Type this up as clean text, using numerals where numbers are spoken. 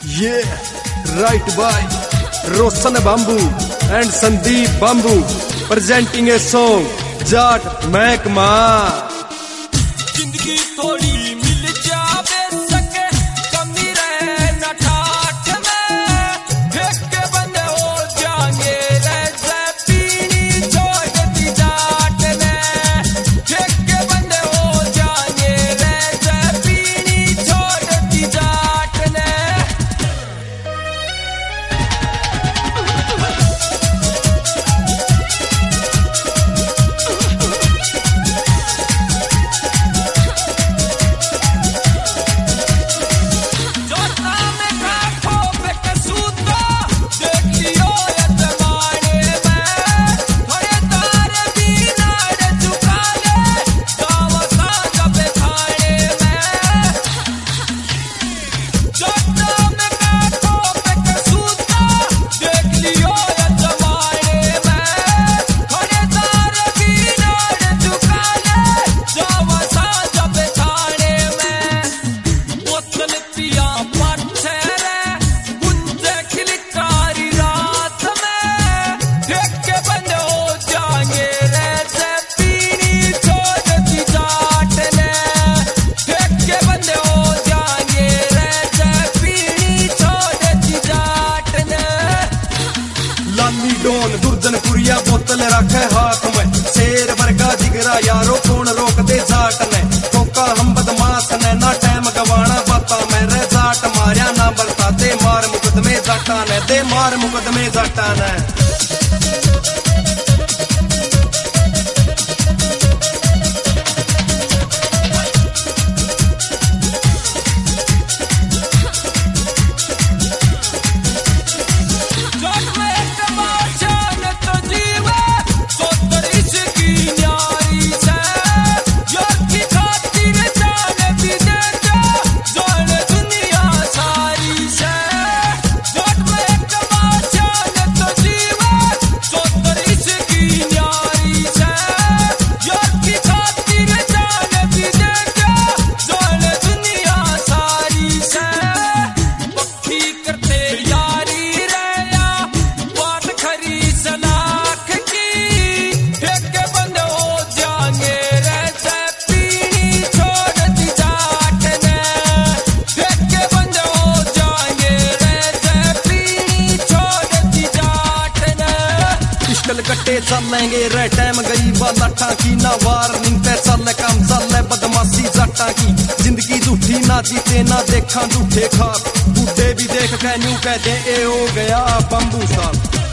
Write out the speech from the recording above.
Yeah, right by Roshan Bamboo and Sandeep Bamboo presenting a song Jat Mehkama। जिंदगी थोड़ी मिल जावे सके कमी रहे न ठाठ में फेंक के बंदे हो जाएंगे रह पीनी छोड़ दी जाट ने फेंक के बंदे हो जाएंगे रह पीनी छोड़ दी जाट ने। दुर्जनपुरिया बोतल रखे हाथ में शेर वर्गा जिगरा यारो कौन रोक दे जाट ने ठोका हम बदमाश ने ना टाइम गवाना बाता मेरे जाट मारिया ना बरता दे मार मुकदमे जाटा ने दे मार मुकदमे जाटा ने। कट्टे चलेंगे रे टाइम गई वाला टाकी ना वार्निंग पे चल काम चल बदमाशी जाटा की जिंदगी झूठी ना जीते ना देखा झूठे खाक बूढ़े भी देख के न्यू कहते ए हो गया बम्बू साहब।